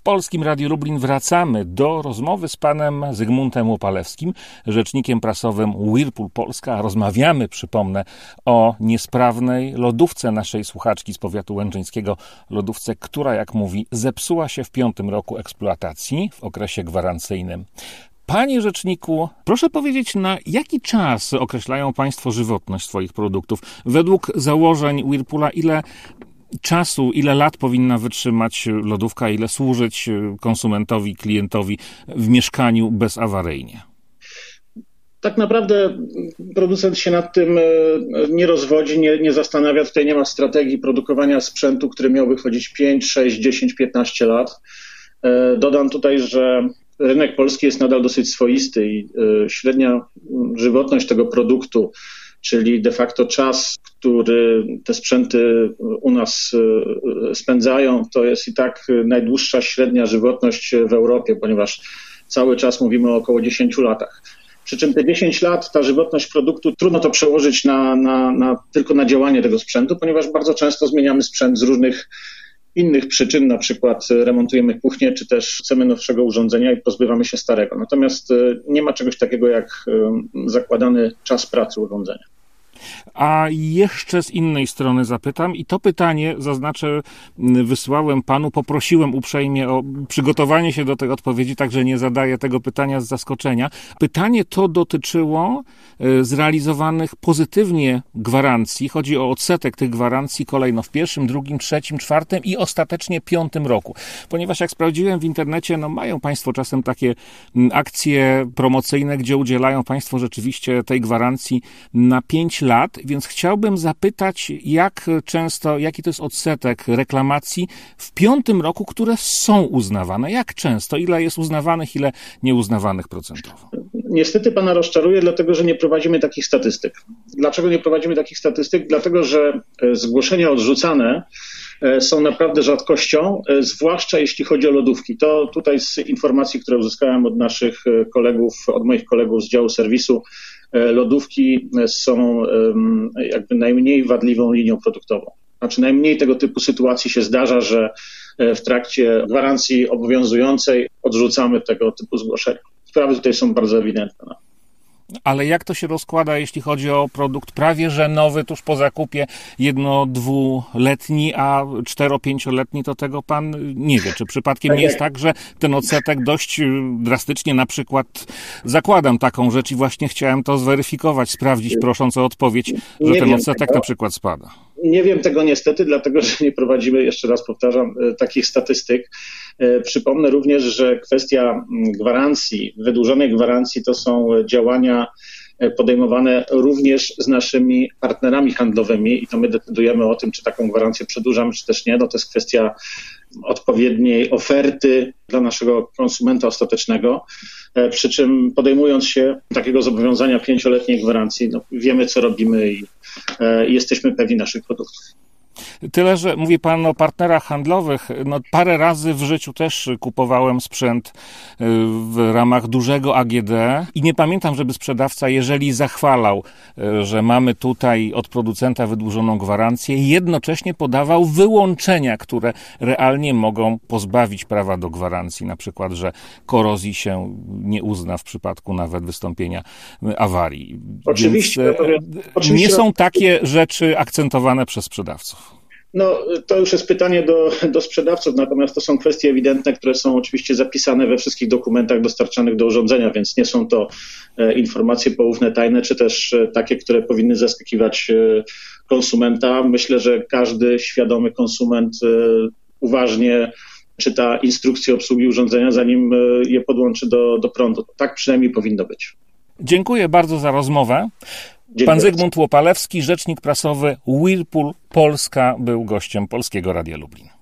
Polskim Radiu Lublin wracamy do rozmowy z panem Zygmuntem Łopalewskim, rzecznikiem prasowym Whirlpool Polska. Rozmawiamy, przypomnę, o niesprawnej lodówce naszej słuchaczki z powiatu łęczyńskiego. Lodówce, która, jak mówi, zepsuła się w 5. roku eksploatacji w okresie gwarancyjnym. Panie rzeczniku, proszę powiedzieć, na jaki czas określają państwo żywotność swoich produktów? Według założeń Whirlpoola ile czasu, ile lat powinna wytrzymać lodówka, ile służyć konsumentowi, klientowi w mieszkaniu bezawaryjnie? Tak naprawdę producent się nad tym nie rozwodzi, nie zastanawia. Tutaj nie ma strategii produkowania sprzętu, który miałby chodzić 5, 6, 10, 15 lat. Dodam tutaj, że rynek polski jest nadal dosyć swoisty i średnia żywotność tego produktu, czyli de facto czas, który te sprzęty u nas spędzają, to jest i tak najdłuższa średnia żywotność w Europie, ponieważ cały czas mówimy o około 10 latach. Przy czym te 10 lat, ta żywotność produktu, trudno to przełożyć tylko na działanie tego sprzętu, ponieważ bardzo często zmieniamy sprzęt z różnych innych przyczyn, na przykład remontujemy kuchnię, czy też chcemy nowszego urządzenia i pozbywamy się starego. Natomiast nie ma czegoś takiego jak zakładany czas pracy urządzenia. A jeszcze z innej strony zapytam i to pytanie, zaznaczę, wysłałem panu, poprosiłem uprzejmie o przygotowanie się do tej odpowiedzi, także nie zadaję tego pytania z zaskoczenia. Pytanie to dotyczyło zrealizowanych pozytywnie gwarancji. Chodzi o odsetek tych gwarancji kolejno w 1., 2., 3., 4. i ostatecznie 5. roku. Ponieważ jak sprawdziłem w internecie, mają państwo czasem takie akcje promocyjne, gdzie udzielają państwo rzeczywiście tej gwarancji na 5 lat, więc chciałbym zapytać, jak często, jaki to jest odsetek reklamacji w 5. roku, które są uznawane? Jak często? Ile jest uznawanych, ile nieuznawanych procentowo? Niestety pana rozczaruję, dlatego że nie prowadzimy takich statystyk. Dlaczego nie prowadzimy takich statystyk? Dlatego, że zgłoszenia odrzucane są naprawdę rzadkością, zwłaszcza jeśli chodzi o lodówki. To tutaj z informacji, które uzyskałem od naszych kolegów, od moich kolegów z działu serwisu, lodówki są jakby najmniej wadliwą linią produktową. Znaczy najmniej tego typu sytuacji się zdarza, że w trakcie gwarancji obowiązującej odrzucamy tego typu zgłoszenia. Sprawy tutaj są bardzo ewidentne. Ale jak to się rozkłada, jeśli chodzi o produkt prawie że nowy, tuż po zakupie, 1-2-letni, a 4-5-letni, to tego pan nie wie. Czy przypadkiem nie jest tak, że ten odsetek dość drastycznie, na przykład, zakładam taką rzecz i właśnie chciałem to zweryfikować, sprawdzić, prosząc o odpowiedź, że ten odsetek na przykład spada? Nie wiem tego niestety, dlatego że nie prowadzimy, jeszcze raz powtarzam, takich statystyk. Przypomnę również, że kwestia gwarancji, wydłużonej gwarancji to są działania podejmowane również z naszymi partnerami handlowymi i to my decydujemy o tym, czy taką gwarancję przedłużamy, czy też nie. To jest kwestia odpowiedniej oferty dla naszego konsumenta ostatecznego. Przy czym podejmując się takiego zobowiązania 5-letniej gwarancji, wiemy, co robimy i jesteśmy pewni naszych produktów. Tyle, że mówi pan o partnerach handlowych. Parę razy w życiu też kupowałem sprzęt w ramach dużego AGD i nie pamiętam, żeby sprzedawca, jeżeli zachwalał, że mamy tutaj od producenta wydłużoną gwarancję, jednocześnie podawał wyłączenia, które realnie mogą pozbawić prawa do gwarancji. Na przykład, że korozji się nie uzna w przypadku nawet wystąpienia awarii. Oczywiście. Nie są takie rzeczy akcentowane przez sprzedawców. To już jest pytanie do sprzedawców, natomiast to są kwestie ewidentne, które są oczywiście zapisane we wszystkich dokumentach dostarczanych do urządzenia, więc nie są to informacje poufne, tajne, czy też takie, które powinny zaskakiwać konsumenta. Myślę, że każdy świadomy konsument uważnie czyta instrukcję obsługi urządzenia, zanim je podłączy do prądu. Tak przynajmniej powinno być. Dziękuję bardzo za rozmowę. Pan Zygmunt Łopalewski, rzecznik prasowy Whirlpool Polska, był gościem Polskiego Radia Lublin.